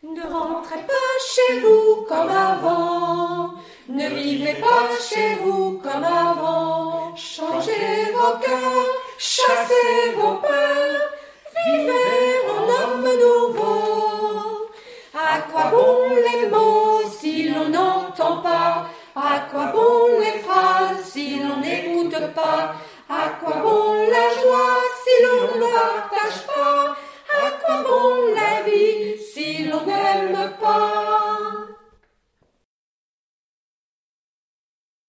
Ne rentrez pas chez vous comme avant, ne vivez pas chez vous comme avant. Changez vos cœurs, chassez vos peurs, vivez en homme nouveau. À quoi bon les mots si l'on n'entend pas? À quoi bon les phrases si l'on n'écoute pas? À quoi bon la joie si l'on ne partage pas?